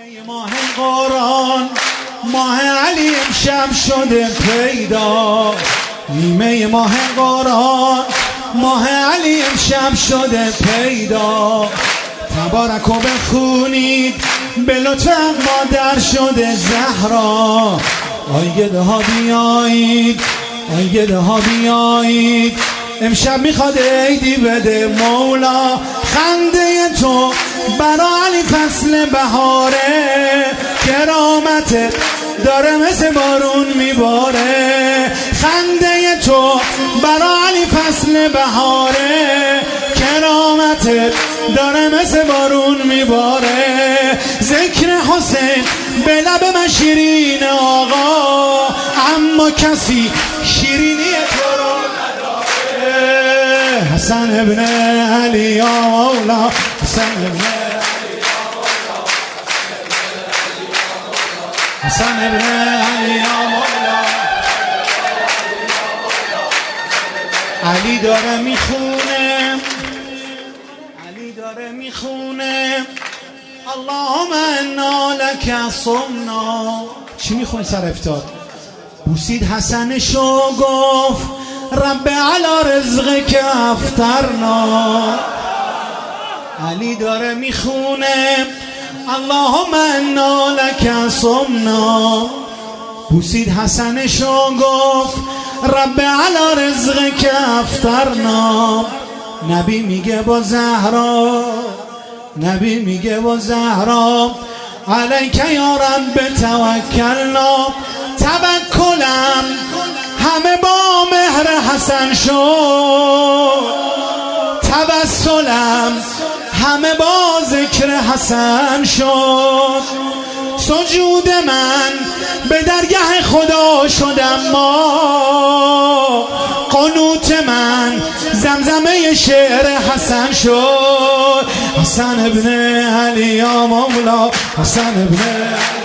ماه قرآن ماه علی امشب شده پیدا. نیمه ماه قرآن ماه علی امشب شده پیدا. تبارک و بخونید به لطف مادر شده زهرا. آیده ها بیایید آیده ها بیایید امشب میخواد عیدی بده مولا. خنده تو برا علی فصل بهاره، کرامتت داره مثل بارون میباره. خنده تو برا علی فصل بهاره، کرامتت داره مثل بارون میباره. ذکر حسین به لب من شیرین آقا، اما کسی شیرینی تو رو نداره. حسن ابن علی یا مولا، حسن ابن حسن ابن علی یا مولا. علی داره میخونه، علی داره میخونه اللهم انا لک صمنا. چی میخونه سر افتاد؟ بوسید حسنشو گفت رب علی رزقک افطرنا. علی داره میخونه اللهم انا لک صمنا. بوسید حسنشو گفت رب علی رزقک افطرنا. نبی میگه با زهرا، نبی میگه با زهرا علیک یا رب توکلنا. توکلم همه با مهر حسن شد، توسلم همه با ذکر حسن شد. سجود من به درگاه خدا شد، اما قنوت من زمزمه شعر حسن شد. حسن ابن علی یا مولا، حسن ابن